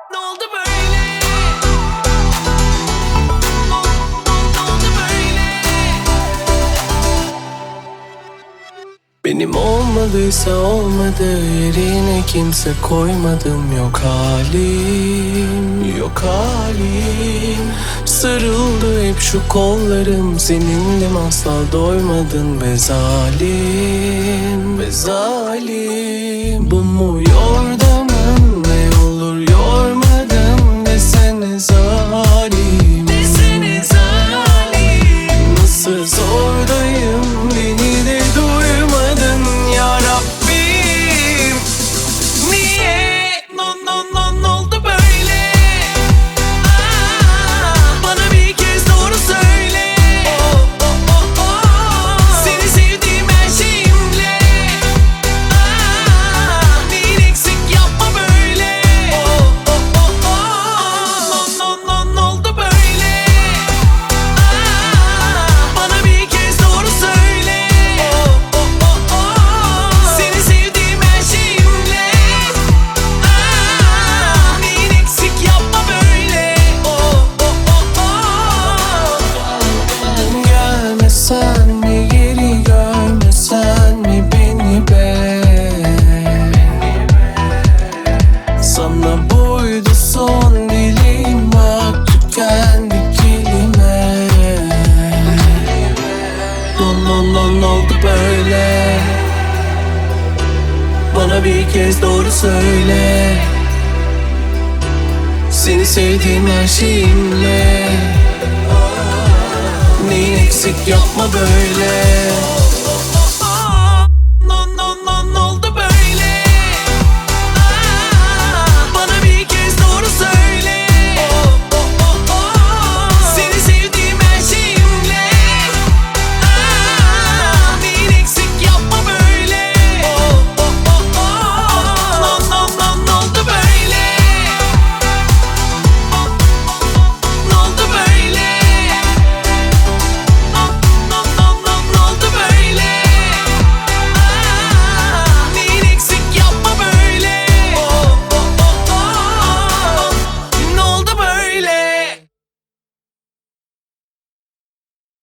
Ne oldu böyle? Ne oldu böyle? Benim olmadıysa olmadı, yerine kimse koymadım. Yok halim, yok halim. Sarıldı hep şu kollarım, senindim asla doymadın be zalim, be zalim. Bu mu yordamın, ne olur yormadım desene zalim, desene zalim. Nasıl zordayım, beni de duymadın ya Rabbim. Niye? Ne oldu böyle? Bana bir kez doğru söyle. Seni sevdiğim her şeyimle. Neyin eksik, yapma böyle. Ne oldu böyle? Bana bir kez doğru söyle. Seni sevdiğim her şeyimle. Neyin eksik, yapma böyle. Gelmesen mi, geri görmesen mi beni be? Sana buydu son dileğim, bak tükendi kelime. Ne oldu böyle? Bana bir kez doğru söyle. Seni sevdiğim her şeyimle. Neyin eksik, yapma böyle.